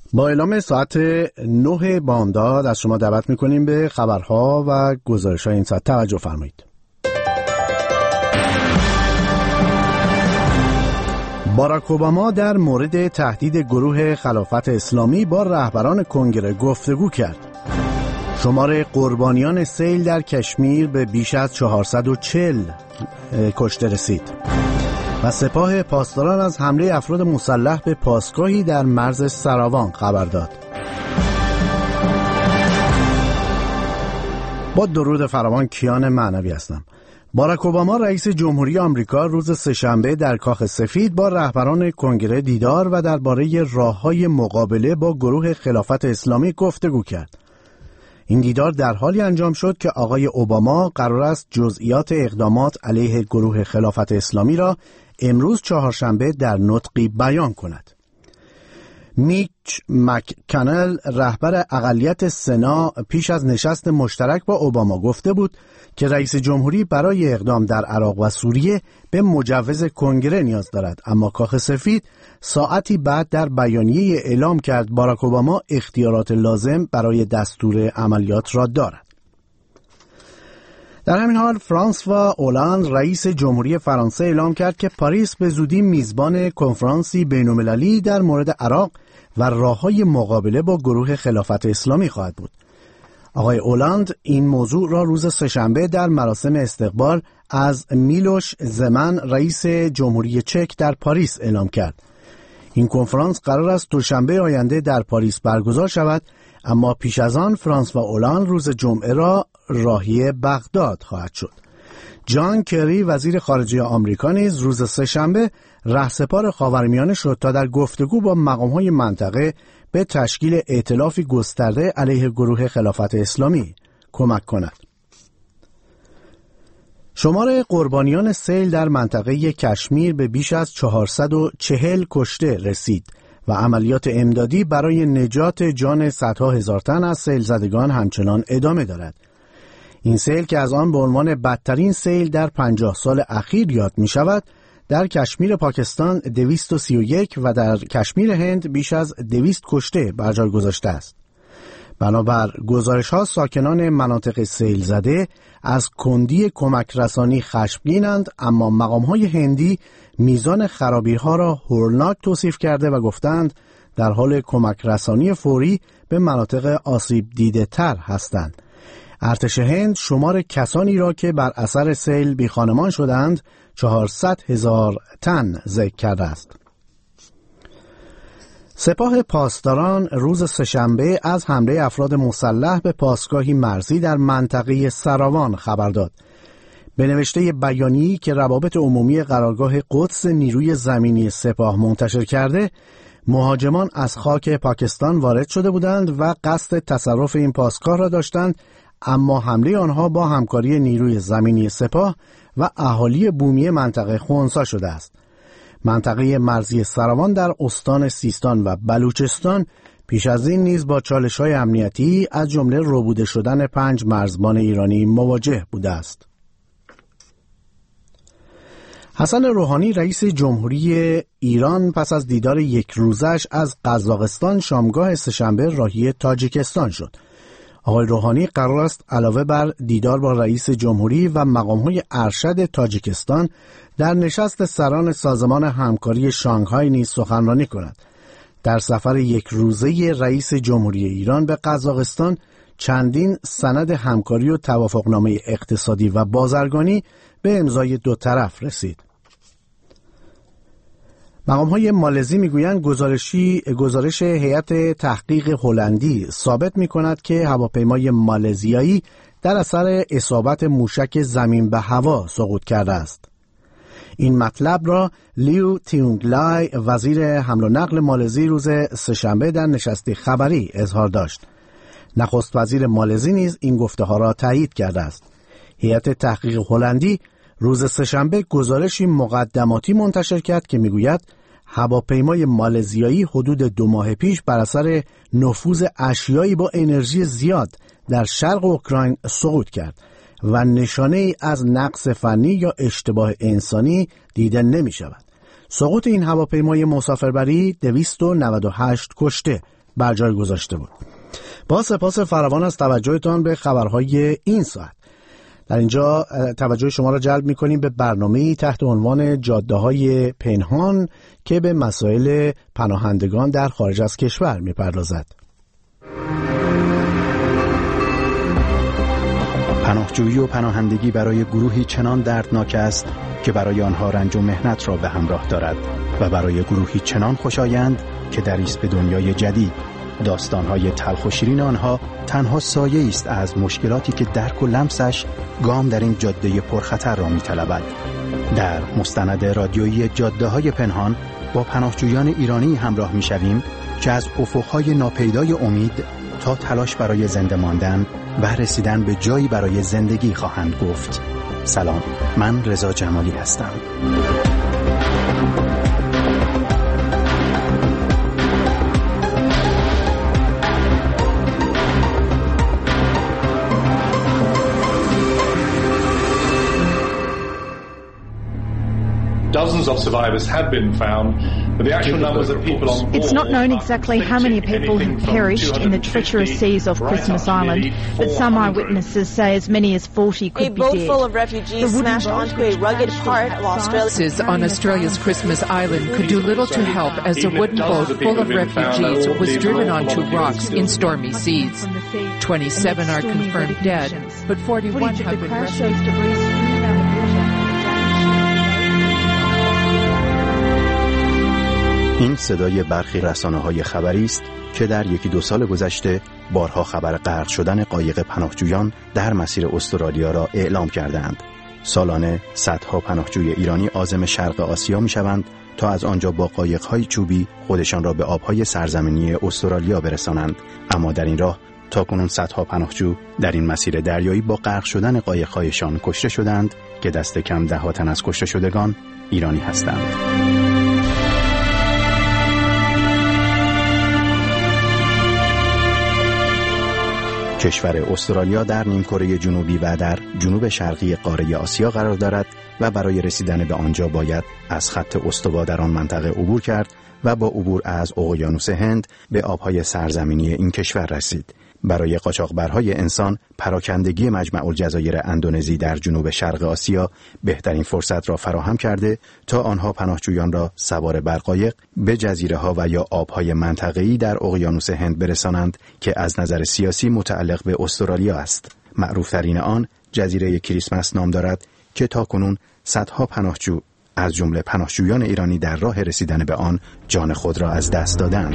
با اعلام ساعت 9 بامداد از شما دعوت میکنیم به خبرها و گزارش‌های این ساعت توجه فرمایید. باراک اوباما در مورد تهدید گروه خلافت اسلامی با رهبران کنگره گفتگو کرد. شمار قربانیان سیل در کشمیر به بیش از 440 کشته رسید و سپاه پاسداران از حمله افراد مسلح به پاسگاهی در مرز سراوان خبر داد. با درود فراوان، کیان معنوی هستم. باراک اوباما رئیس جمهوری آمریکا روز سه‌شنبه در کاخ سفید با رهبران کنگره دیدار و درباره راه‌های مقابله با گروه خلافت اسلامی گفتگو کرد. این دیدار در حالی انجام شد که آقای اوباما قرار است جزئیات اقدامات علیه گروه خلافت اسلامی را امروز چهارشنبه در نطقی بیان کند. میچ مک‌کانل رهبر اقلیت سنا پیش از نشست مشترک با اوباما گفته بود که رئیس جمهوری برای اقدام در عراق و سوریه به مجوز کنگره نیاز دارد، اما کاخ سفید ساعتی بعد در بیانیه اعلام کرد باراک اوباما اختیارات لازم برای دستور عملیات را دارد. در همین حال فرانسوا اولاند رئیس جمهوری فرانسه اعلام کرد که پاریس به زودی میزبان کنفرانسی بین‌المللی در مورد عراق و راه‌های مقابله با گروه خلافت اسلامی خواهد بود. آقای اولاند این موضوع را روز سه‌شنبه در مراسم استقبال از میلوش زمن رئیس جمهوری چک در پاریس اعلام کرد. این کنفرانس قرار است دوشنبه آینده در پاریس برگزار شود، اما پیش از آن فرانسوا اولاند روز جمعه را راهی بغداد خواهد شد. جان کری وزیر خارجه آمریکا نیز روز سه‌شنبه رهسپار خاورمیانه شد تا در گفتگو با مقام‌های منطقه به تشکیل ائتلافی گسترده علیه گروه خلافت اسلامی کمک کند. شمار قربانیان سیل در منطقه کشمیر به بیش از 440 کشته رسید و عملیات امدادی برای نجات جان صدها هزار تن از سیل زدگان همچنان ادامه دارد. این سیل که از آن به عنوان بدترین سیل در 50 سال اخیر یاد می شود، در کشمیر پاکستان 231 و در کشمیر هند بیش از 200 کشته بر جای گذاشته است. بنابر گزارش‌ها ساکنان مناطق سیل زده از کندی کمک رسانی خشمگینند، اما مقام‌های هندی میزان خرابی‌ها را هولناک توصیف کرده و گفتند در حال کمک رسانی فوری به مناطق آسیب دیده تر هستند. ارتش هند شمار کسانی را که بر اثر سیل بیخانمان شدند 400,000 تن ذکر کرده است. سپاه پاسداران روز سه‌شنبه از حمله افراد مسلح به پاسگاهی مرزی در منطقه سراوان خبر داد. به نوشته بیانیه‌ای که روابط عمومی قرارگاه قدس نیروی زمینی سپاه منتشر کرده، مهاجمان از خاک پاکستان وارد شده بودند و قصد تصرف این پاسگاه را داشتند، اما حمله آنها با همکاری نیروی زمینی سپاه و اهالی بومی منطقه خنثی شده است. منطقه مرزی سراوان در استان سیستان و بلوچستان پیش از این نیز با چالش‌های امنیتی از جمله ربوده شدن 5 مرزبان ایرانی مواجه بوده است. حسن روحانی رئیس جمهوری ایران پس از دیدار یک روزش از قزاقستان شامگاه سه‌شنبه راهی تاجیکستان شد. آقای روحانی قرار است علاوه بر دیدار با رئیس جمهوری و مقام‌های ارشد تاجیکستان در نشست سران سازمان همکاری شانگهای نیز سخنرانی کند. در سفر یک روزه رئیس جمهوری ایران به قزاقستان چندین سند همکاری و توافقنامه اقتصادی و بازرگانی به امضای دو طرف رسید. مقام‌های مالزی میگویند گزارش هیئت تحقیق هلندی ثابت می‌کند که هواپیمای مالزیایی در اثر اصابت موشک زمین به هوا سقوط کرده است. این مطلب را لیو تیونگلای وزیر حمل و نقل مالزی روز سه‌شنبه در نشستی خبری اظهار داشت. نخست وزیر مالزی نیز این گفته‌ها را تایید کرده است. هیئت تحقیق هلندی روز سه‌شنبه گزارشی مقدماتی منتشر کرد که میگوید هواپیمای مالزیایی حدود 2 ماه پیش بر اثر نفوذ اشیایی با انرژی زیاد در شرق اوکراین سقوط کرد و نشانه ای از نقص فنی یا اشتباه انسانی دیده نمی شود. سقوط این هواپیمای مسافربری 298 کشته بر جای گذاشته بود. با سپاس فراوان از توجهتان به خبرهای این ساعت. در اینجا توجه شما را جلب می‌کنیم به برنامه‌ای تحت عنوان جاده‌های پنهان که به مسائل پناهندگان در خارج از کشور می‌پردازد. پناهجویی و پناهندگی برای گروهی چنان دردناک است که برای آنها رنج و محنت را به همراه دارد و برای گروهی چنان خوشایند که در ایست به دنیای جدید. داستان‌های تلخ و شیرین آنها تنها سایه است از مشکلاتی که درک و لمسش گام در این جاده پرخطر را می‌طلبد. در مستند رادیویی جاده‌های پنهان با پناهجویان ایرانی همراه می‌شویم که از افق‌های ناپیدای امید تا تلاش برای زنده ماندن و رسیدن به جایی برای زندگی خواهند گفت. سلام، من رضا جمالی هستم. Dozens of survivors have been found, but the actual numbers of people on board... It's not known exactly how many people have perished in the treacherous seas off Christmas Island, but some eyewitnesses say as many as 40 could be dead. A boat full of refugees smashed onto a rugged part of Australia. On Australia's Christmas Island could do little to help as a wooden boat full of refugees was driven onto rocks in stormy seas. 27 are confirmed dead, but 41 have been rescued. این صدای برخی رسانه‌های خبری است که در 1-2 سال گذشته بارها خبر غرق شدن قایق پناهجویان در مسیر استرالیا را اعلام کردند. سالانه صدها پناهجوی ایرانی عازم شرق آسیا می‌شوند تا از آنجا با قایق‌های چوبی خودشان را به آب‌های سرزمینی استرالیا برسانند. اما در این راه تاکنون صدها پناهجو در این مسیر دریایی با غرق شدن قایق‌هایشان کشته شدند که دست کم 10 تن از کشته شدگان ایرانی هستند. کشور استرالیا در نیمکره جنوبی و در جنوب شرقی قاره آسیا قرار دارد و برای رسیدن به آنجا باید از خط استوا در آن منطقه عبور کرد و با عبور از اقیانوس هند به آبهای سرزمینی این کشور رسید. برای قاچاقبرهای انسان پراکندگی مجمع الجزایر اندونزی در جنوب شرق آسیا بهترین فرصت را فراهم کرده تا آنها پناهجویان را سوار بر قایق به جزیره‌ها و یا آبهای منطقه‌ای در اقیانوس هند برسانند که از نظر سیاسی متعلق به استرالیا است. معروف‌ترین آن جزیره کریسمس نام دارد که تاکنون صدها پناهجو از جمله پناهجویان ایرانی در راه رسیدن به آن جان خود را از دست دادند.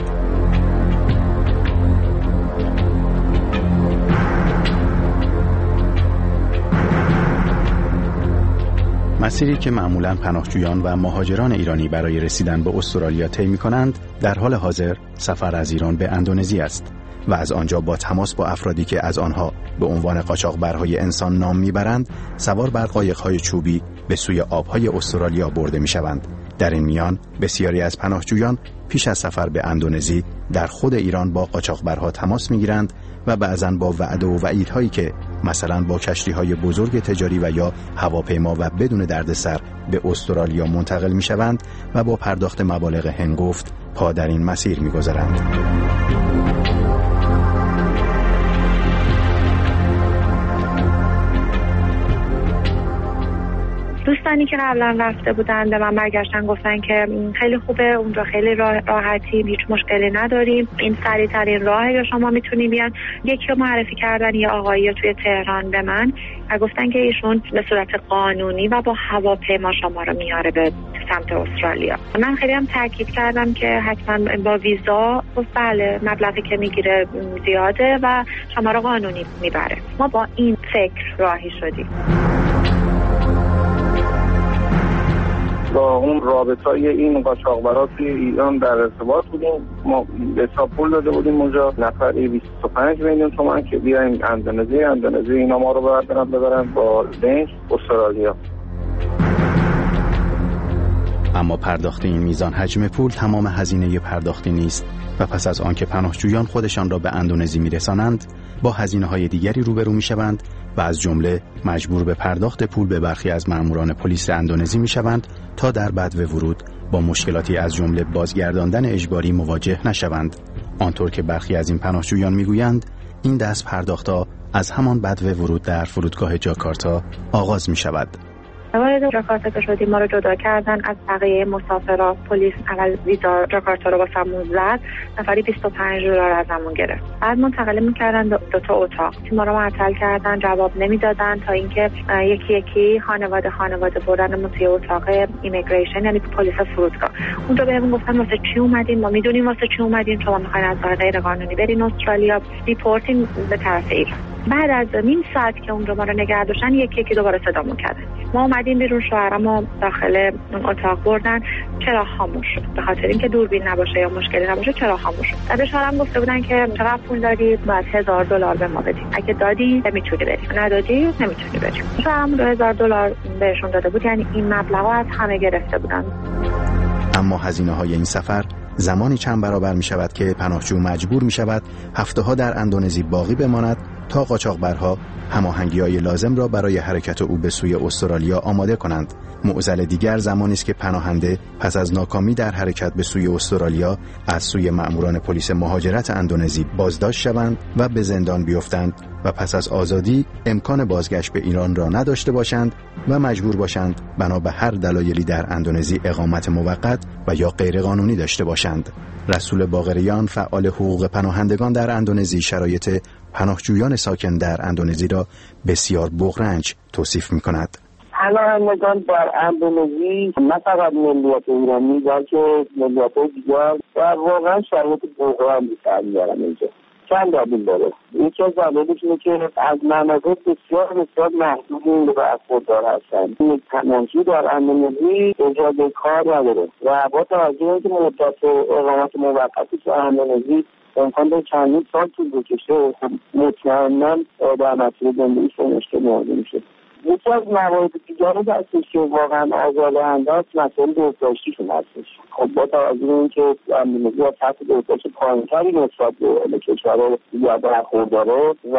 مسیری که معمولاً پناهجویان و مهاجران ایرانی برای رسیدن به استرالیا طی می‌کنند، در حال حاضر سفر از ایران به اندونزی است و از آنجا با تماس با افرادی که از آنها به عنوان قاچاقبرهای انسان نام می‌برند، سوار بر قایق‌های چوبی به سوی آب‌های استرالیا برده می‌شوند. در این میان بسیاری از پناهجویان پیش از سفر به اندونزی در خود ایران با قاچاقبرها تماس می‌گیرند و بعضاً با وعده و وعیدهایی که مثلا با کشتی‌های بزرگ تجاری و یا هواپیما و بدون دردسر به استرالیا منتقل می‌شوند و با پرداخت مبالغ هنگفت پا در این مسیر می‌گذارند. دوستانی که قبلا رفته بودن به من برگشتن گفتن که خیلی خوبه اونجا، خیلی راحتی، هیچ مشکلی نداریم، این سریع ترین راهه که شما میتونی بیان. یکی رو معرفی کردن یه آقایی توی تهران به من و گفتن که ایشون به صورت قانونی و با هواپیما شما رو میاره به سمت استرالیا. من خیلی هم تاکید کردم که حتما با ویزا. گفت بله، مبلغی که میگیره زیاده و شما رو قانونی میبره. ما با این فکر راهی شدیم. با اون رابطای این قاچاقبرا توی ایران در ارتباط بودیم. ما به حساب پول داده بودیم اونجا نفری 25 میلیون تومان که بیایم اندونزی اینا ما رو ببرن با لنج استرالیا. اما پرداخت این میزان حجم پول تمام هزینه پرداختی نیست و پس از آنکه پناهجویان خودشان را به اندونزی میرسانند با هزینه‌های دیگری روبرو میشوند و از جمله مجبور به پرداخت پول به برخی از ماموران پلیس اندونزی میشوند تا در بدو ورود با مشکلاتی از جمله بازگرداندن اجباری مواجه نشوند. آنطور که برخی از این پناهجویان میگویند این دست پرداخت‌ها از همان بدو ورود در فرودگاه جاکارتا آغاز می شود. وارد جاکارتا که شدیم ما رو جدا کردن از بقیه مسافرا. پلیس اول ویزا جاکارتا رو واسمون زد، نفری $25 ازمون گرفت. بعد منتقل می‌کردن به 2 اتاق. ما رو معطل کردن، جواب نمیدادن تا اینکه یکی یکی خانواده بردنمون توی اتاق ایمیگریشن، یعنی پلیس فرودگاه. اونجا بهمون گفتن واسه چی اومدین؟ ما میدونیم واسه چی اومدین، شما می‌خواید از راه غیر قانونی برین استرالیا، دیپورتین به طرف ایران. بعد از نیم ساعت که اونجا ما رو نگه داشتن یکی یکی دوباره صدامون کردن. ما اومدیم بیرون، شوهرمو داخل اون اتاق بردن، چراغ خاموش شد. به خاطر اینکه دوربین نباشه یا مشکلی نباشه چراغ خاموش شد. بعد شوهرم گفته بودن که چقدر پول داری؟ باید $1000 به ما بدی. اگه دادی میتونی بری، ندادی نمیتونی بری. شوهرم $2000 بهشون داده بود، یعنی این مبلغو از همه گرفته بودن. اما هزینه‌های این سفر زمانی چند برابر می شود که پناهجو مجبور می شود هفته‌ها در اندونزی باقی بماند تا قاچاقبرها هماهنگی‌های لازم را برای حرکت او به سوی استرالیا آماده کنند. معضل دیگر زمانی است که پناهنده پس از ناکامی در حرکت به سوی استرالیا از سوی مأموران پلیس مهاجرت اندونزی بازداشت شوند و به زندان بیفتند و پس از آزادی امکان بازگشت به ایران را نداشته باشند و مجبور باشند بنا به هر دلایلی در اندونزی اقامت موقت و یا غیرقانونی داشته باشند. رسول باقریان، فعال حقوق پناهندگان در اندونزی، شرایط پناهجویان ساکن در اندونزی را بسیار بغرنج توصیف می‌کند. پناهندگان در اندونزی نه فقط ملیت ایرانی بلکه ملیت دیگر و واقعا شرایط بغرنجی سر می‌برن اینجا. چند دلیل داره. یکی از دلایلش اینه که از مناطق بسیار محدودی برخوردار هستند. این پناهجو در اندونزی اجازه کار نداره و با توجه به اینکه مدت اقامت موقتی در اندونزی امکان داره چندین سال طول بکشه، مطمئنا در مسیر زندگیش مشکل مواجه میشه. یکی از موارد دیگری هستش که واقعا آزاردهنده است، مسائل بهداشتیشون هستش. خب با توجه به اینکه اندونزی از سطح بهداشت پایین‌تری نسبت به کشورهای دیگر برخورداره و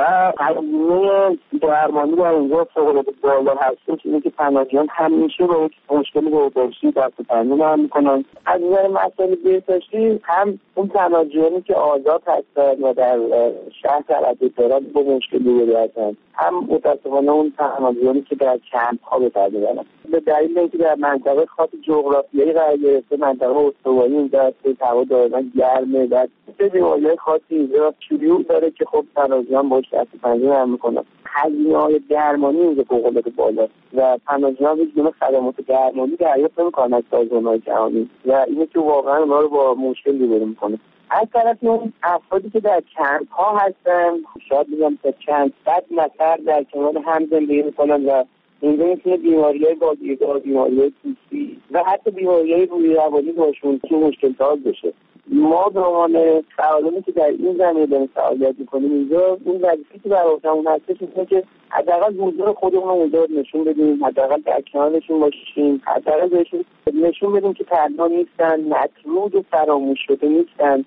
هزینه درمانی در اینجا فوق‌العاده بالا هستش، اینه که پناهجویان همیشه با یک مشکل بهداشتی دست و پنجه نرم می‌کنن. از نظر مسائل بهداشتی هم اون پناهجویانی که آزاد هستن و در شهر تردد دارن با مشکلی هستن، هم متأسفانه اون پناهجویانی که در کمپ‌ها به سر می‌برن. به دلیل اینکه در منطقه خاص جغرافیایی قرار گرفته، منطقه استوایی اینجا هوا دائما گرمه و چه بیماری‌های خاصی اینجا شیوع داره که خب پناهجویان باهاش دست و پنجه نرم می‌کنن. هزینه‌های درمانی اینجا فوق‌العاده بالاست و پناهجویان هیچ گونه خدمات درمانی دریافت نمی‌کنن از سازمان‌های جهانی و اینه که واقعا اونا رو با مشکل روبرو می‌کنه. از طرف اون افرادی که در کمپ ها هستن، شاید بگم تا چند صد نفر در کنار هم زندگی میکنن و اینجا میتونه بیماری‌های بازیگاه، بیماری‌های پوستی و حتی بیماری‌های روحی روانی باشون که مشکل ساز بشه. ما به عنوان فعالانی که در این زمینه داریم فعالیت میکنیم اینجا، این وظیفه‌ای که بر عهده‌مون هستش اینه که حداقل حضور خودمون رو اونجا نشون بدیم، حداقل در کنارشون باشیم، حداقل بهشون نشون بدیم که تنها نیستن، مطرود و فراموش شده نیستن،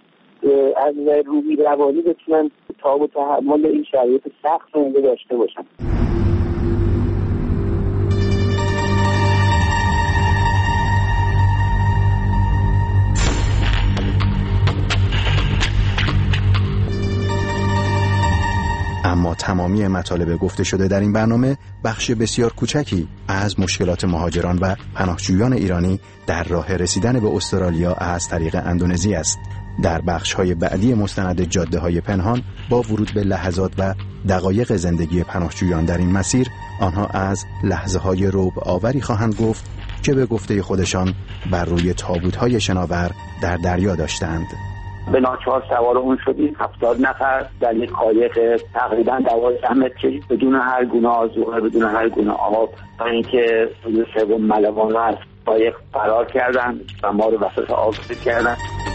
از نظر روحی روانی بتونن تاب و تحمل این شرایط سخت رو اینجا داشته باشن. اما تمامی مطالب گفته شده در این برنامه بخش بسیار کوچکی از مشکلات مهاجران و پناهجویان ایرانی در راه رسیدن به استرالیا از طریق اندونزی است. در بخش‌های بعدی مستند جاده‌های پنهان با ورود به لحظات و دقایق زندگی پناهجویان در این مسیر، آنها از لحظه‌های رعب آوری خواهند گفت که به گفته خودشان بر روی تابوت‌های شناور در دریا داشتند. به ناچار سوار اون شدیم 70 نفر در یک قایق تقریبا 12 متری بدون هر گونه آذوقه، بدون هر گونه آب، تا اینکه روی سوم ملوان رو از قایق فرار کردن و ما رو وسط آب کردن.